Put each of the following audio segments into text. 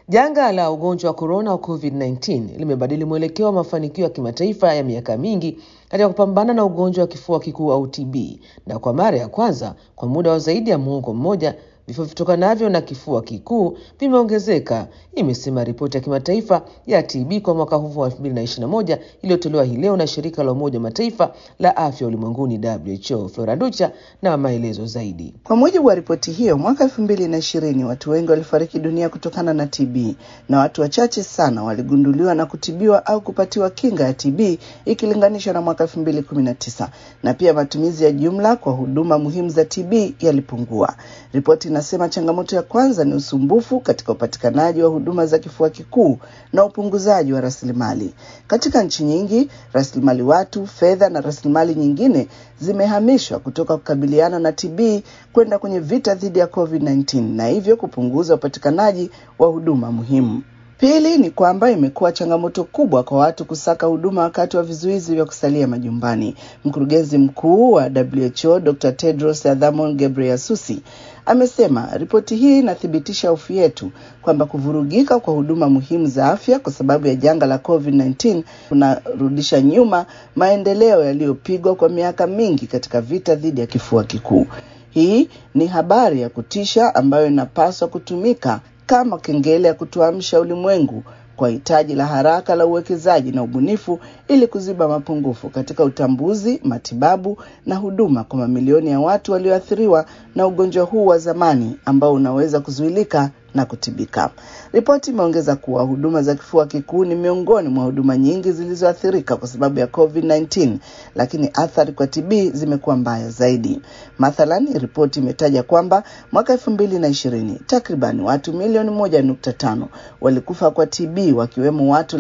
Janga la ugonjwa wa corona wa COVID-19 limebadili mwelekeo wa mafanikio ya kimataifa ya miaka mingi katika kupambana na ugonjwa wa kifua kikuu au TB, na kwa mara ya kwanza kwa muda wa zaidi ya muongo mmoja vifo vitokanavyo na kifua kikuu vimeongezeka, imesema ripoti ya kimataifa ya TB kwa mwaka huu wa 2021 iliyotolewa hii leo na shirika la Umoja wa Mataifa la Afya Ulimwenguni WHO. Flora Nducha na maelezo zaidi. Kwa mujibu wa ripoti hiyo, mwaka 2020 watu wengi walifariki dunia kutokana na TB na watu wachache sana waligunduliwa na kutibiwa au kupatiwa kinga ya TB ikilinganishwa na mwaka 2019, na pia matumizi ya jumla kwa huduma muhimu za TB yalipungua. Ripoti inasema changamoto ya kwanza ni usumbufu katika upatikanaji wa huduma za kifua kikuu na upunguzaji wa rasilimali. Katika nchi nyingi, rasilimali watu, fedha na rasilimali nyingine zimehamishwa kutoka kukabiliana na TB kwenda kwenye vita dhidi ya COVID-19 na hivyo kupunguza upatikanaji wa huduma muhimu. Pili ni kwamba imekuwa changamoto kubwa kwa watu kusaka huduma wakati wa vizuizi vya kusalia majumbani. Mkurugenzi mkuu wa WHO Dr. Tedros Adhanom Ghebreyesus amesema ripoti hii inathibitisha hofu yetu kwamba kuvurugika kwa huduma muhimu za afya kwa sababu ya janga la COVID-19 kunarudisha nyuma maendeleo yaliyopigwa kwa miaka mingi katika vita dhidi ya kifua kikuu. Hii ni habari ya kutisha ambayo inapaswa kutumika kama kengele ya kutuamsha ulimwengu kwa hitaji la haraka la uwekezaji na ubunifu ili kuziba mapungufu katika utambuzi, matibabu na huduma kwa mamilioni ya watu walioathiriwa na ugonjwa huu wa zamani ambao unaweza kuzuilika na kutibika. Ripoti imeongeza kuwa huduma za kifua kikuu ni miongoni mwa huduma nyingi zilizoathirika kwa sababu ya COVID-19, lakini athari kwa TB zimekuwa mbaya zaidi. Mathalan, ripoti imetaja kwamba mwaka 2020 takriban watu milioni 1.5 walikufa kwa TB, wakiwemo watu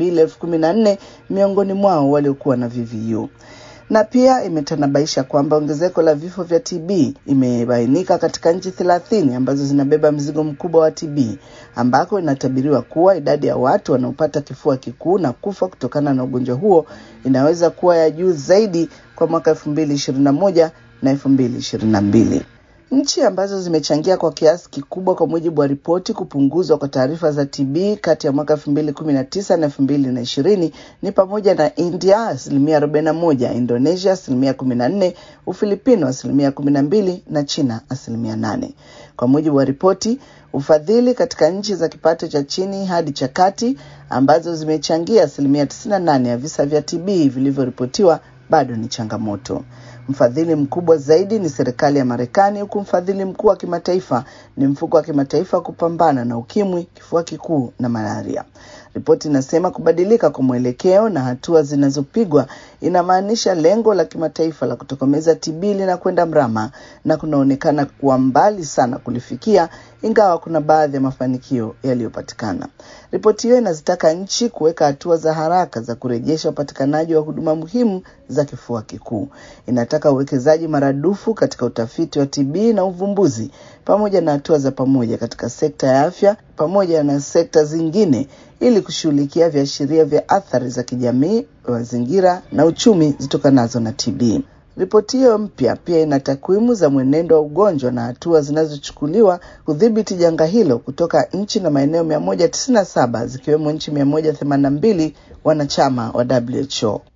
214,000 miongoni mwao waliokuwa na VVU. Na pia imetanabaisha kwamba ongezeko la vifo vya TB imebainika katika nchi 30 ambazo zinabeba mzigo mkubwa wa TB, ambako inatabiriwa kuwa idadi ya watu wanaopata kifua kikuu na kufa kutokana na ugonjwa huo inaweza kuwa ya juu zaidi kwa mwaka 2021 na 2022. Nchi ambazo zimechangia kwa kiasi kikubwa kwa mujibu wa ripoti kupunguzwa kwa taarifa za TB kati ya mwaka 2019 na 2020 ni pamoja na India 41%, Indonesia 14%, Ufilipino 12% na China 8%. Kwa mujibu wa ripoti, ufadhili katika nchi za kipato cha chini hadi cha kati ambazo zimechangia 98% ya visa vya TB vilivyoripotiwa bado ni changamoto. Mfadhili mkubwa zaidi ni serikali ya Marekani, huku mfadhili mkuu wa kimataifa ni mfuko wa kimataifa kupambana na ukimwi, kifua kikuu na malaria. Ripoti inasema kubadilika kwa mwelekeo na hatua zinazopigwa inamaanisha lengo la kimataifa la kutokomeza TB linakwenda mrama na kunaonekana kuwa mbali sana kulifikia, ingawa kuna baadhi ya mafanikio yaliyopatikana. Ripoti hiyo inazitaka nchi kuweka hatua za haraka za kurejesha upatikanaji wa huduma muhimu za kifua kikuu. Inataka uwekezaji maradufu katika utafiti wa TB na uvumbuzi, pamoja na hatua za pamoja katika sekta ya afya pamoja na sekta zingine ili kushughulikia viashiria vya athari za kijamii, mazingira na uchumi zitokanazo na TB. Ripoti hiyo mpya pia ina takwimu za mwenendo wa ugonjwa na hatua zinazochukuliwa kudhibiti janga hilo kutoka nchi na maeneo 197 zikiwemo nchi 182 wanachama wa WHO.